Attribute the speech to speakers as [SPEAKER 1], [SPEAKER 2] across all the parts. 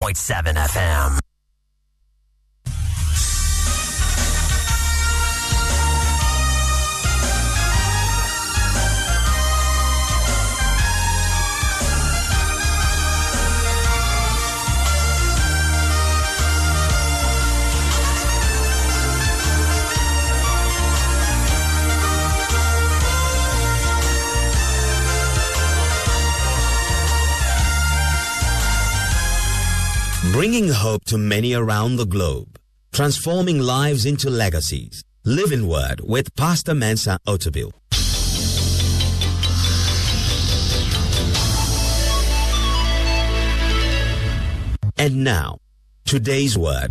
[SPEAKER 1] 101.7 FM.
[SPEAKER 2] Bringing hope to many around the globe, transforming lives into legacies. Living Word with Pastor Mensa Otabil. And now, today's word.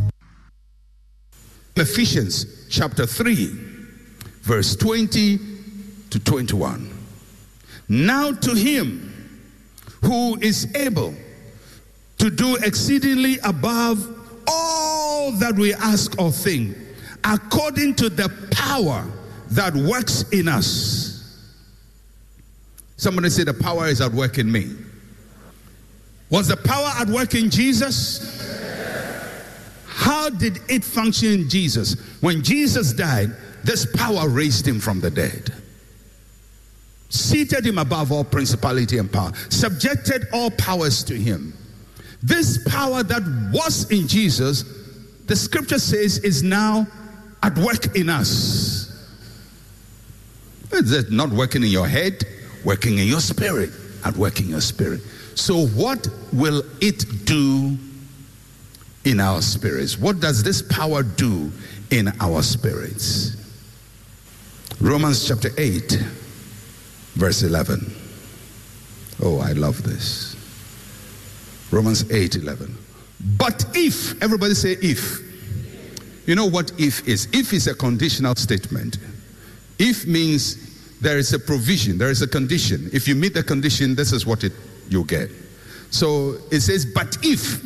[SPEAKER 3] Ephesians chapter 3, verse 20 to 21. Now to him who is able to do exceedingly above all that we ask or think, according to the power that works in us. Somebody say, the power is at work in me. Was the power at work in Jesus? How did it function in Jesus? When Jesus died, this power raised him from the dead, seated him above all principality and power, subjected all powers to him. This power that was in Jesus, the scripture says, is now at work in us. It's not working in your head, working in your spirit, at work in your spirit. So what will it do in our spirits? What does this power do in our spirits? Romans chapter 8, verse 11. Oh, I love this. Romans 8:11. But if, everybody say if. You know what if is? If is a conditional statement. If means there is a provision, there is a condition. If you meet the condition, this is what you'll get. So it says, but if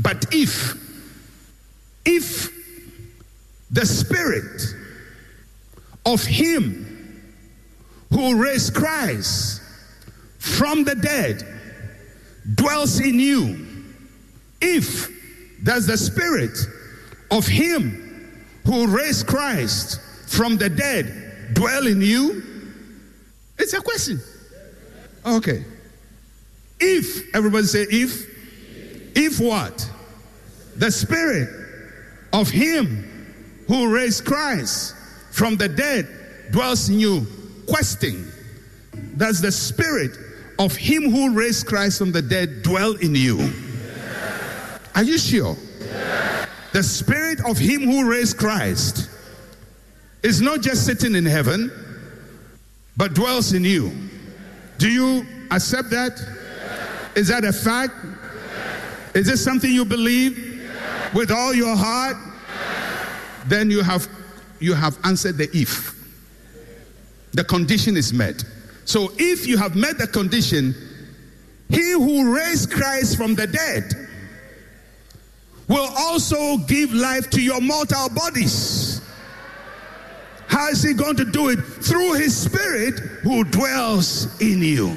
[SPEAKER 3] the spirit of him who raised Christ from the dead dwells in you, if does the spirit of him who raised Christ from the dead dwell in you? It's a question. Okay. If, everybody say if what? The spirit of him who raised Christ from the dead dwells in you. Question. Does the spirit of him who raised Christ from the dead dwell in you? Yeah. Are you sure? Yeah. The spirit of him who raised Christ is not just sitting in heaven, but dwells in you. Do you accept that? Yeah. Is that a fact? Yeah. Is this something you believe with all your heart? Then you have answered the if. The condition is met. So if you have met the condition, he who raised Christ from the dead will also give life to your mortal bodies. How is he going to do it? Through his spirit who dwells in you.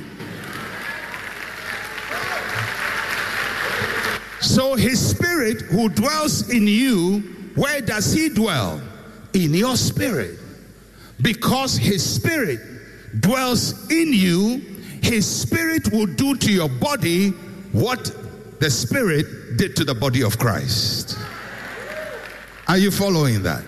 [SPEAKER 3] So his spirit who dwells in you, where does he dwell? In your spirit. Because his spirit dwells in you, his spirit will do to your body what the spirit did to the body of Christ. Are you following that?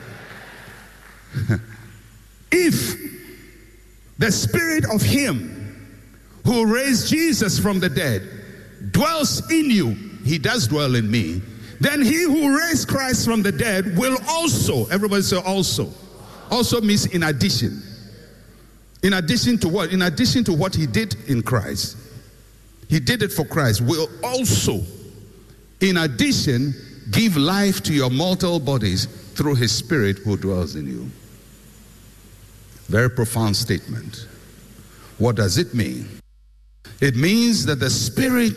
[SPEAKER 3] If the spirit of him who raised Jesus from the dead dwells in you, he does dwell in me, then he who raised Christ from the dead will also, everybody say also. Also means in addition. In addition to what? In addition to what he did in Christ. He did it for Christ. Will also, in addition, give life to your mortal bodies through his spirit who dwells in you. Very profound statement. What does it mean? It means that the spirit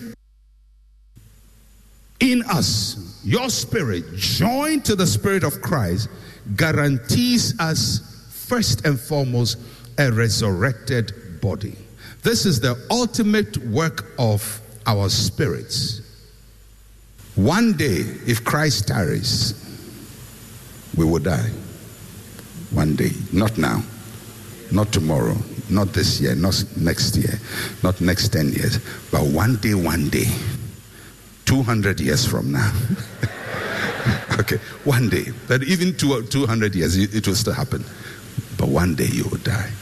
[SPEAKER 3] in us, your spirit, joined to the spirit of Christ, guarantees us first and foremost a resurrected body. This is the ultimate work of our spirits. One day, if Christ tarries, we will die. One day. Not now. Not tomorrow. Not this year. Not next year. Not next 10 years. But one day. 200 years from now. Okay, one day. But even 200 years, it will still happen. But one day you will die.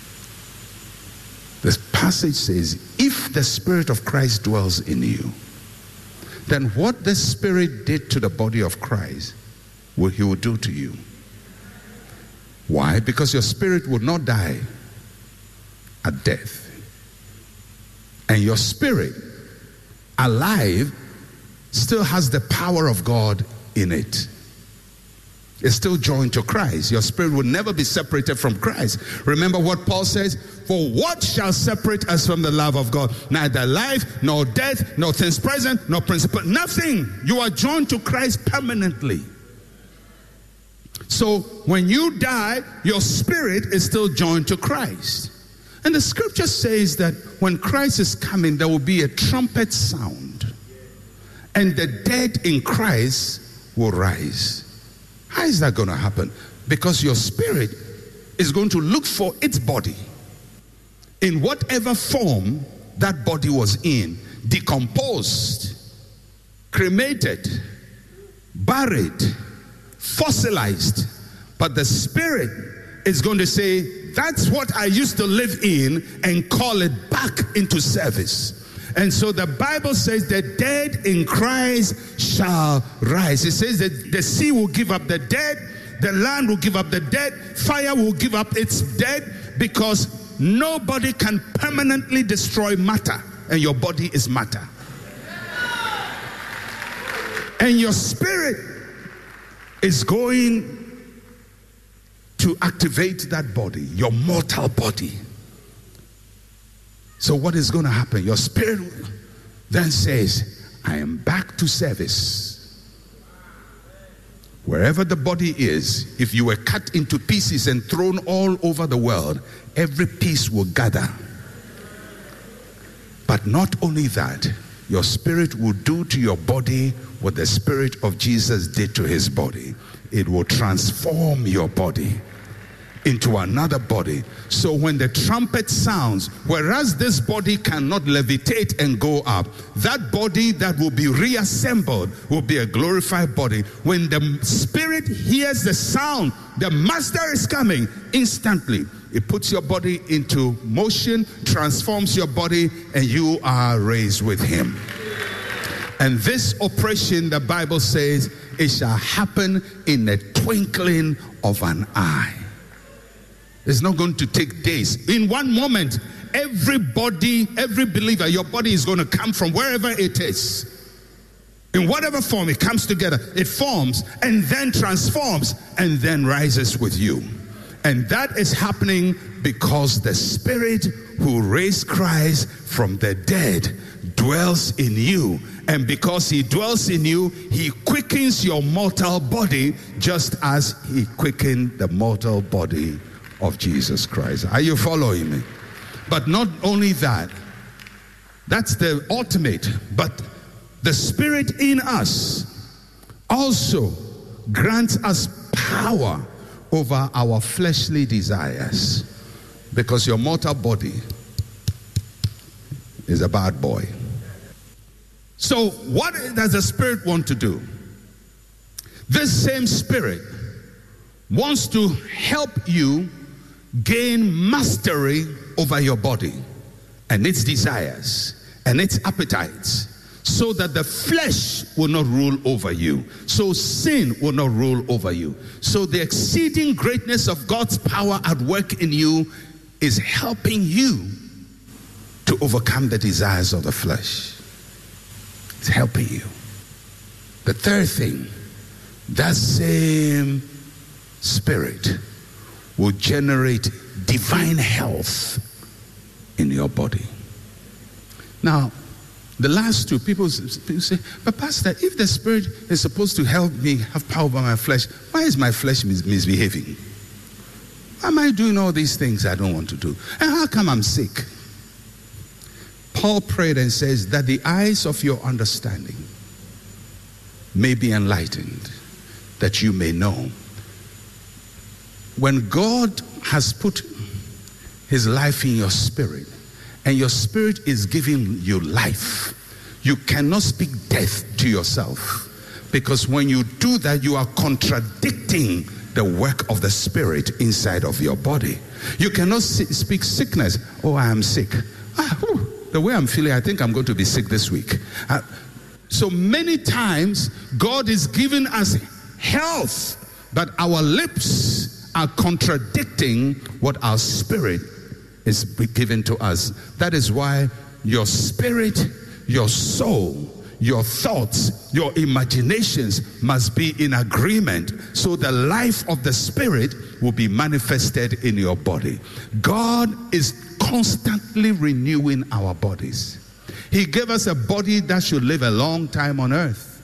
[SPEAKER 3] This passage says, if the Spirit of Christ dwells in you, then what the Spirit did to the body of Christ, he will do to you. Why? Because your spirit will not die at death. And your spirit, alive, still has the power of God in it. It's still joined to Christ. Your spirit will never be separated from Christ. Remember what Paul says? For what shall separate us from the love of God? Neither life, nor death, nor things present, nor principle. Nothing. You are joined to Christ permanently. So when you die, your spirit is still joined to Christ. And the scripture says that when Christ is coming, there will be a trumpet sound. And the dead in Christ will rise. How is that going to happen? Because your spirit is going to look for its body in whatever form that body was in, decomposed, cremated, buried, fossilized. But the spirit is going to say, that's what I used to live in, and call it back into service. And so the Bible says the dead in Christ shall rise. It says that the sea will give up the dead, the land will give up the dead, fire will give up its dead, because nobody can permanently destroy matter, and your body is matter. And your spirit is going to activate that body, your mortal body. So what is going to happen? Your spirit then says, I am back to service. Wherever the body is, if you were cut into pieces and thrown all over the world, every piece will gather. But not only that, your spirit will do to your body what the Spirit of Jesus did to his body. It will transform your body into another body. So when the trumpet sounds, whereas this body cannot levitate and go up, that body that will be reassembled will be a glorified body. When the spirit hears the sound, the master is coming, instantly it puts your body into motion, transforms your body, and you are raised with him. And this operation, the Bible says, it shall happen in a twinkling of an eye. It's not going to take days. In one moment, everybody, every believer, your body is going to come from wherever it is. In whatever form it comes together, it forms and then transforms and then rises with you. And that is happening because the Spirit who raised Christ from the dead dwells in you. And because he dwells in you, he quickens your mortal body just as he quickened the mortal body of Jesus Christ. Are you following me? But not only that, that's the ultimate, but the Spirit in us also grants us power over our fleshly desires, because your mortal body is a bad boy. So what does the Spirit want to do? This same Spirit wants to help you gain mastery over your body and its desires and its appetites, so that the flesh will not rule over you, so sin will not rule over you. So the exceeding greatness of God's power at work in you is helping you to overcome the desires of the flesh. It's helping you. The third thing, that same Spirit will generate divine health in your body. Now, the last two, people say, but Pastor, if the Spirit is supposed to help me have power over my flesh, why is my flesh misbehaving? Why am I doing all these things I don't want to do? And how come I'm sick? Paul prayed and says that the eyes of your understanding may be enlightened, that you may know. When God has put his life in your spirit, and your spirit is giving you life, you cannot speak death to yourself. Because when you do that, you are contradicting the work of the spirit inside of your body. You cannot speak sickness. Oh, I am sick. The way I'm feeling, I think I'm going to be sick this week. So many times, God is giving us health, but our lips are contradicting what our spirit is given to us. That is why your spirit, your soul, your thoughts, your imaginations must be in agreement, so the life of the spirit will be manifested in your body. God is constantly renewing our bodies. He gave us a body that should live a long time on earth.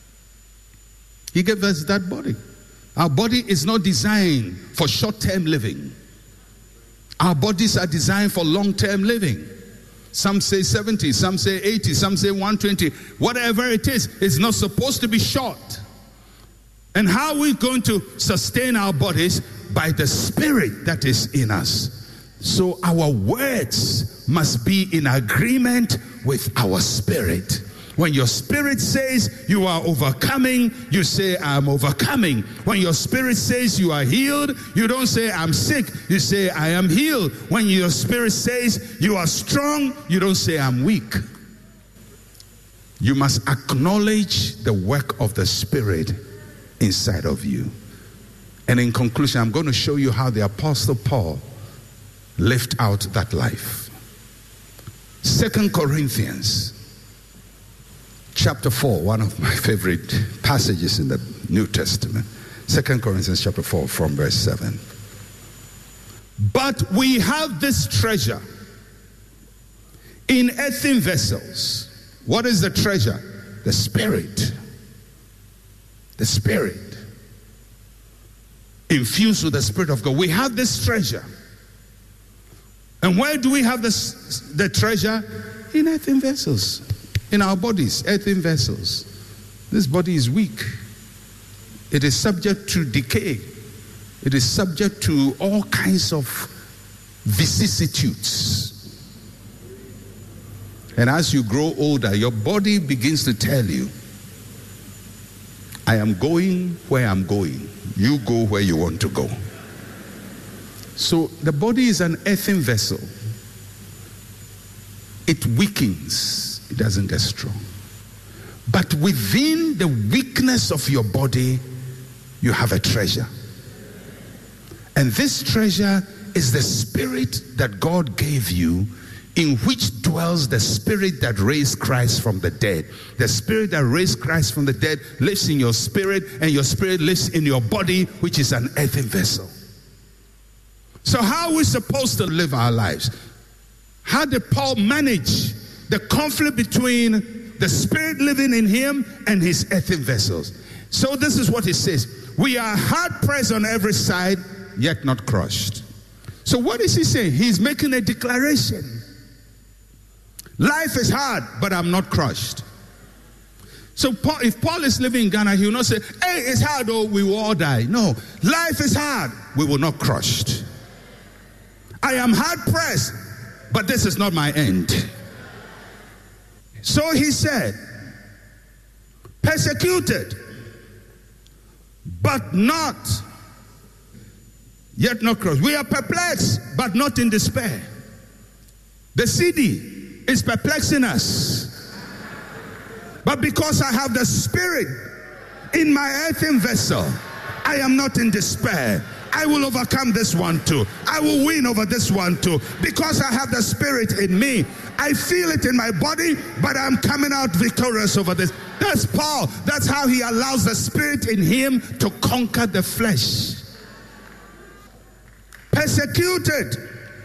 [SPEAKER 3] He gave us that body. Our body is not designed for short-term living. Our bodies are designed for long-term living. Some say 70, some say 80, some say 120. Whatever it is, it's not supposed to be short. And how are we going to sustain our bodies? By the spirit that is in us. So our words must be in agreement with our spirit. When your spirit says you are overcoming, you say I'm overcoming. When your spirit says you are healed, you don't say I'm sick, you say I am healed. When your spirit says you are strong, you don't say I'm weak. You must acknowledge the work of the spirit inside of you. And in conclusion, I'm going to show you how the Apostle Paul lived out that life. 2 Corinthians chapter 4, one of my favorite passages in the New Testament. 2 Corinthians chapter 4 from verse 7. But we have this treasure in earthen vessels. What is the treasure? The Spirit. The Spirit. Infused with the Spirit of God. We have this treasure. And where do we have the treasure? In earthen vessels. In our bodies, earthen vessels. This body is weak. It is subject to decay. It is subject to all kinds of vicissitudes. And as you grow older, your body begins to tell you, I am going where I'm going. You go where you want to go. So the body is an earthen vessel. It weakens. It doesn't get strong. But within the weakness of your body, you have a treasure. And this treasure is the spirit that God gave you, in which dwells the spirit that raised Christ from the dead. The spirit that raised Christ from the dead lives in your spirit, and your spirit lives in your body, which is an earthen vessel. So how are we supposed to live our lives? How did Paul manage the conflict between the spirit living in him and his earthen vessels? So this is what he says. We are hard pressed on every side, yet not crushed. So what is he saying? He's making a declaration. Life is hard, but I'm not crushed. So if Paul is living in Ghana, he will not say, hey, it's hard, oh, we will all die. No, life is hard, we will not crushed. I am hard pressed, but this is not my end. So he said, persecuted, but not, yet not crushed. We are perplexed, but not in despair. The CD is perplexing us. But because I have the Spirit in my earthen vessel, I am not in despair. I will overcome this one too. I will win over this one too. Because I have the Spirit in me. I feel it in my body, but I'm coming out victorious over this. That's Paul. That's how he allows the Spirit in him to conquer the flesh. Persecuted,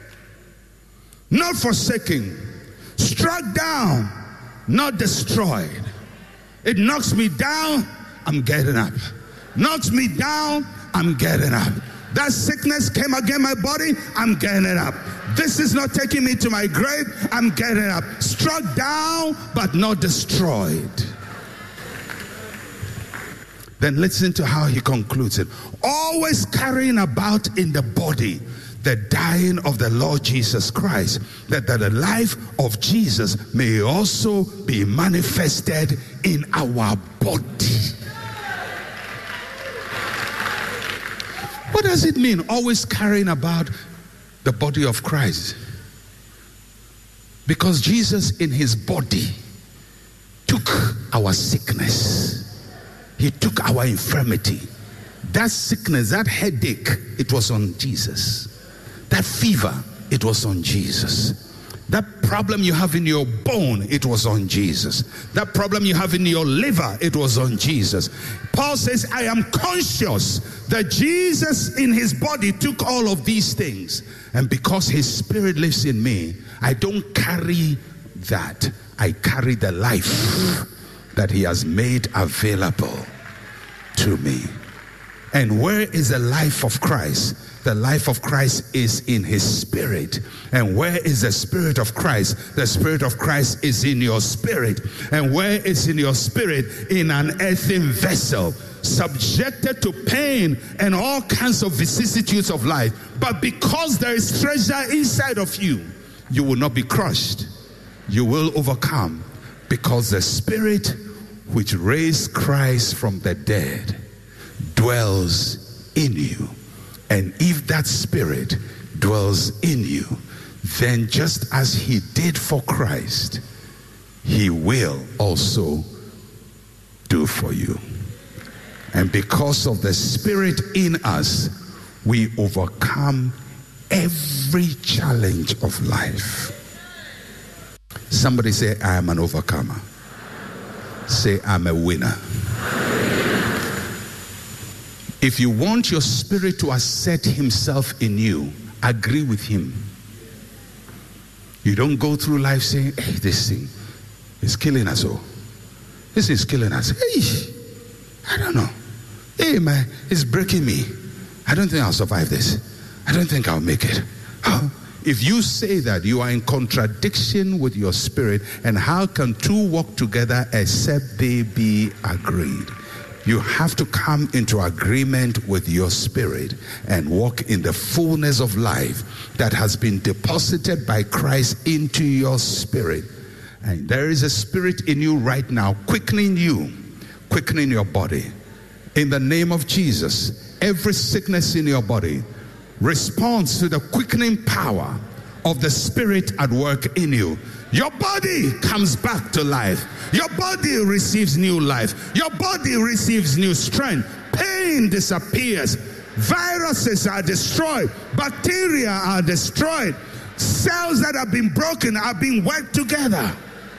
[SPEAKER 3] not forsaken, struck down, not destroyed. It knocks me down, I'm getting up. Knocks me down, I'm getting up. That sickness came against my body, I'm getting up. This is not taking me to my grave, I'm getting up. Struck down, but not destroyed. Then listen to how he concludes it. Always carrying about in the body the dying of the Lord Jesus Christ, that the life of Jesus may also be manifested in our body. What does it mean, always carrying about the body of Christ? Because Jesus in his body took our sickness. He took our infirmity. That sickness, that headache, it was on Jesus. That fever, it was on Jesus. That problem you have in your bone, it was on Jesus. That problem you have in your liver, it was on Jesus. Paul says, I am conscious that Jesus in his body took all of these things. And because his spirit lives in me, I don't carry that. I carry the life that he has made available to me. And where is the life of Christ? The life of Christ is in his spirit. And where is the spirit of Christ? The spirit of Christ is in your spirit. And where is in your spirit? In an earthen vessel, subjected to pain and all kinds of vicissitudes of life. But because there is treasure inside of you, you will not be crushed. You will overcome, because the spirit which raised Christ from the dead dwells in you. And if that spirit dwells in you, then just as he did for Christ, he will also do for you. And because of the spirit in us, we overcome every challenge of life. Somebody say, I am an overcomer. Say, I'm a winner. If you want your spirit to assert himself in you, agree with him. You don't go through life saying, hey, this thing is killing us all. This is killing us. Hey, I don't know. Hey, man, it's breaking me. I don't think I'll survive this. I don't think I'll make it. Huh? If you say that, you are in contradiction with your spirit. And how can two walk together except they be agreed? You have to come into agreement with your spirit and walk in the fullness of life that has been deposited by Christ into your spirit. And there is a spirit in you right now, quickening you, quickening your body. In the name of Jesus, every sickness in your body responds to the quickening power of the spirit at work in you. Your body comes back to life. Your body receives new life. Your body receives new strength. Pain disappears. Viruses are destroyed. Bacteria are destroyed. Cells that have been broken are being worked together.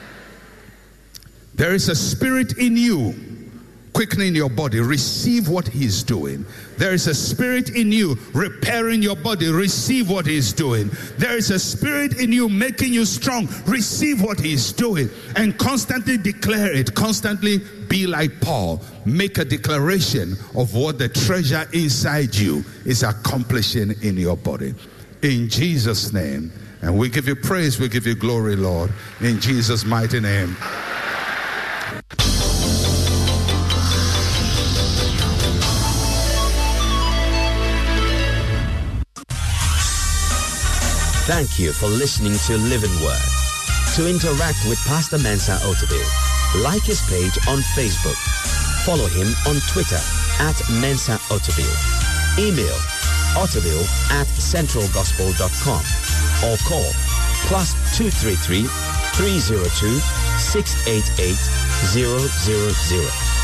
[SPEAKER 3] There is a spirit in you quickening your body. Receive what he's doing. There is a spirit in you repairing your body. Receive what he's doing. There is a spirit in you making you strong. Receive what he's doing. And constantly declare it. Constantly be like Paul. Make a declaration of what the treasure inside you is accomplishing in your body. In Jesus' name. And we give you praise. We give you glory, Lord. In Jesus' mighty name.
[SPEAKER 2] Thank you for listening to Living Word. To interact with Pastor Mensa Otabil, like his page on Facebook. Follow him on Twitter @Mensa Otabil. Email otabil@centralgospel.com or call +233 302 688 000.